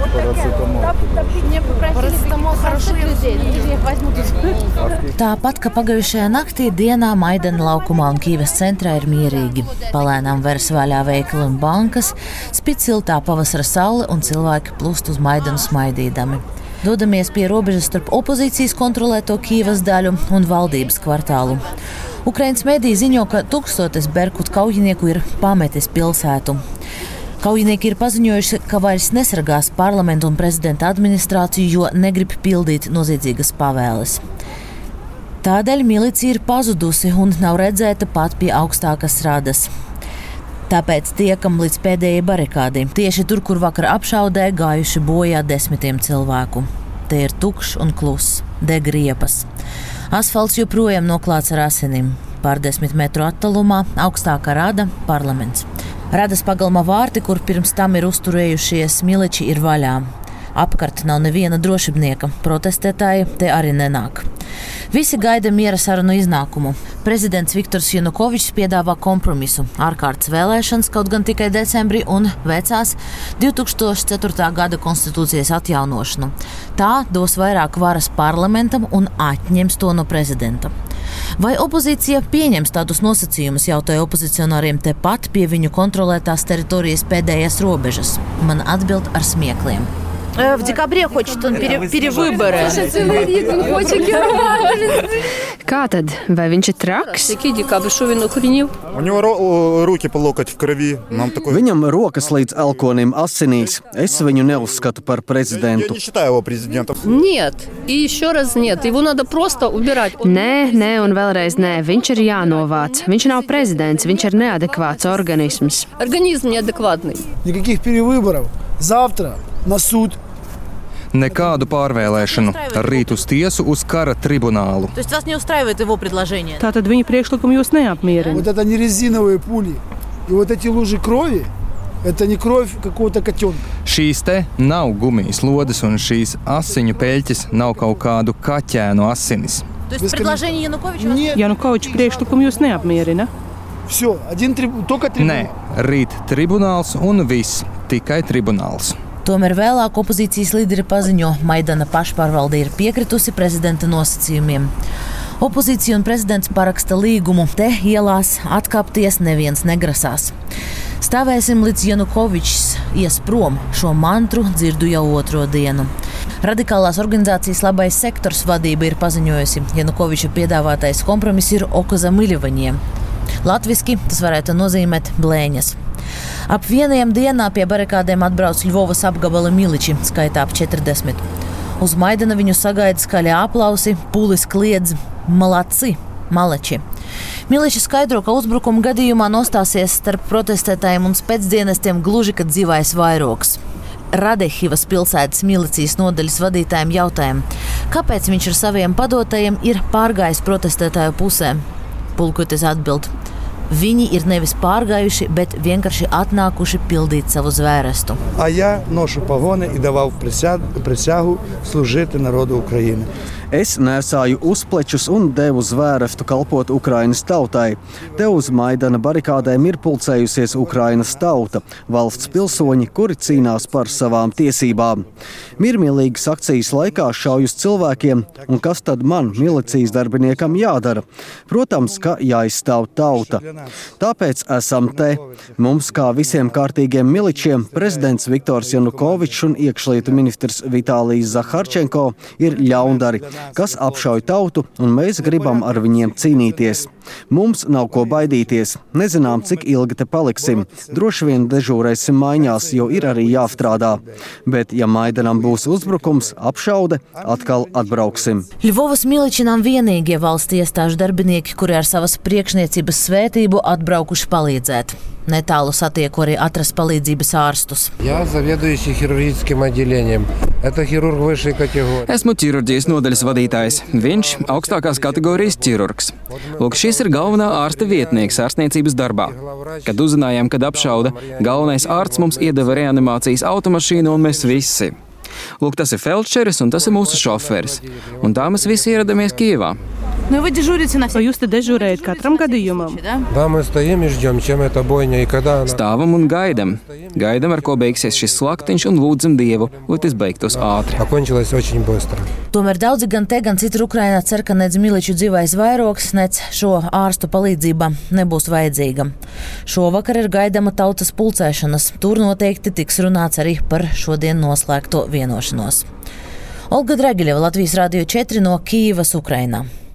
Tāpat, ka pagājušajā naktī dienā Maidana laukumā un Kīvas centrā ir mierīgi. Palēnām veras vaļā veikali un bankas, spīd siltā pavasara saule un cilvēki plūst uz Maidanu smaidīdami. Dodamies pie robežas starp opozīcijas kontrolēto Kīvas daļu un valdības kvartālu. Ukrainas mediji ziņo, ka 1000 berkut kaujinieku ir pametis pilsētu. Kaujinieki ir paziņojuši, ka vairs nesargās parlamentu un prezidenta administrāciju, jo negrib pildīt noziedzīgas pavēles. Tādēļ milicija ir pazudusi un nav redzēta pat pie augstākas radas. Tāpēc tiekam līdz pēdējai barikādei. Tieši tur, kur vakar apšaudē, gājuši bojā 10 cilvēku. Te ir tukšs un kluss, deg riepas. Asfalts joprojām noklāts ar asinim. Pār 10 metru attālumā augstākā rada parlaments. Radas pagalma vārti, kur pirms tam ir uzturējušies miliči, ir vaļā. Apkārt nav neviena drošībnieka, protestētāji te arī nenāk. Visi gaida miera sarunu iznākumu. Prezidents Viktors Janukovičs piedāvā kompromisu, ārkārtas vēlēšanas kaut gan tikai decembrī un vecās 2004. gada konstitūcijas atjaunošanu. Tā dos vairāk varas parlamentam un atņems to no prezidenta. Vai opozīcija pieņems tādus nosacījumus, jautāja opozicionāriem tepat pie viņu kontrolētās teritorijas pēdējās robežas. Man atbild ar smiekliem. В декабре хочет он перевыборы. Kā tad? Vai viņš ir traks? Viņam rokas līdz elkonim asinīs. Es viņu neuzskatu par prezidentu. Nē, un vēlreiz nē. Viņš ir jānovāc. Viņš nav prezidents, viņš ir neadekvāts organisms. Никаких перевыборов. Завтра на суд. Nekādu pārvēlēšanu. Rīt uz tiesu, uz kara tribunālu. Tātad viņa priekšlikumi jūs neapmierina. Вот это не резиновые пули. И вот эти лужи крови, это не кровь какого-то котенка. Šīs te nav gumijas lodes un šīs asiņu peļķes nav kaut kādu kaķēnu asinis. Janukoviča priekšlikumi jūs neapmierina? Все, только трибунал. Nē, rīt tribunāls un viss, tikai tribunāls. Tomēr vēlāk opozīcijas līderi paziņo, Maidana pašpārvalde ir piekritusi prezidenta nosacījumiem. Opozīcija un prezidents paraksta līgumu. Te ielās atkāpties neviens negrasās. Stāvēsim līdz Janukovičs ies prom. Šo mantru dzirdu jau 2. dienu. Radikālās organizācijas Labais sektors vadība ir paziņojusi, Janukoviča piedāvātais kompromiss ir oka zem miļuvaņiem. Latviski tas varētu nozīmēt blēņas. Ap 1 dienā pie barikādēm atbrauc Ļvovas apgabala miliči, skaitā ap 40. Uz Maidana viņu sagaida skaļi aplausi, pulis kliedz malaci, maleči. Miliči skaidro, ka uzbrukuma gadījumā nostāsies starp protestētājiem un spēcdienestiem gluži, kad dzīvais vairogs. Radehivas pilsētas milicijas nodaļas vadītājiem jautājam, kāpēc viņš ar saviem padotajiem ir pārgājis protestētāju pusē. Pulkoties atbild. Viņi ir nevis pārgājuši, bet vienkārši atnākuši pildīt savu zvērestu. А я ношу погони і давав присягу служити народу України. Es nesāju uzplečus un devu zvērestu kalpot Ukrainas tautai. Te uz Maidana barikādēm ir pulcējusies Ukrainas tauta, valsts pilsoņi, kuri cīnās par savām tiesībām. Miermīlīgas akcijas laikā šauj uz cilvēkiem, un kas tad man, milicijas darbiniekam, jādara? Protams, ka jāizstāv tauta. Tāpēc esam te. Mums, kā visiem kārtīgiem miličiem, prezidents Viktors Janukovičs un iekšlietu ministrs Vitālijs Zaharčenko ir ļaundari, kas apšauj tautu, un mēs gribam ar viņiem cīnīties. Mums nav ko baidīties. Nezinām, cik ilgi te paliksim. Droši vien dežūrēsim maiņās, jo ir arī jāstrādā. Bet, ja Maidanam būs uzbrukums, apšaude, atkal atbrauksim. Ļvovas miliči nav vienīgie valsts iestāžu darbinieki, kuri ar savas priekšniecības svētību atbraukuši palīdzēt. Netālu satieku arī atrast palīdzības ārstus. Esmu ķirurģijas nodaļas vadītājs. Viņš augstākās kategorijas ķirurgs. Lūk, šis ir galvenā ārsta vietnieks ārstniecības darbā. Kad uzzinājām, kad apšauda, galvenais ārsts mums iedeva reanimācijas automašīnu un mēs visi. Lūk, tas ir feldšeris un tas ir mūsu šoferis. Un tā mēs visi ieradāmies Kijevā. Vai jūs te dežūrējat katram gadījumam? Stāvam un gaidam. Gaidam, ar ko beigsies šis slaktiņš, un lūdzam Dievu, lai tas beigtos ātri. Tomēr daudzi gan te, gan citur Ukrainā cer, ka nec miliču dzīvais vairogs, nec šo ārstu palīdzība nebūs vajadzīga. Šovakar ir gaidama tautas pulcēšanas. Tur noteikti tiks runāts arī par šodien noslēgto vienošanos. Olga Dragiļeva, Latvijas Radio 4 no Kīivas, Ukrainā.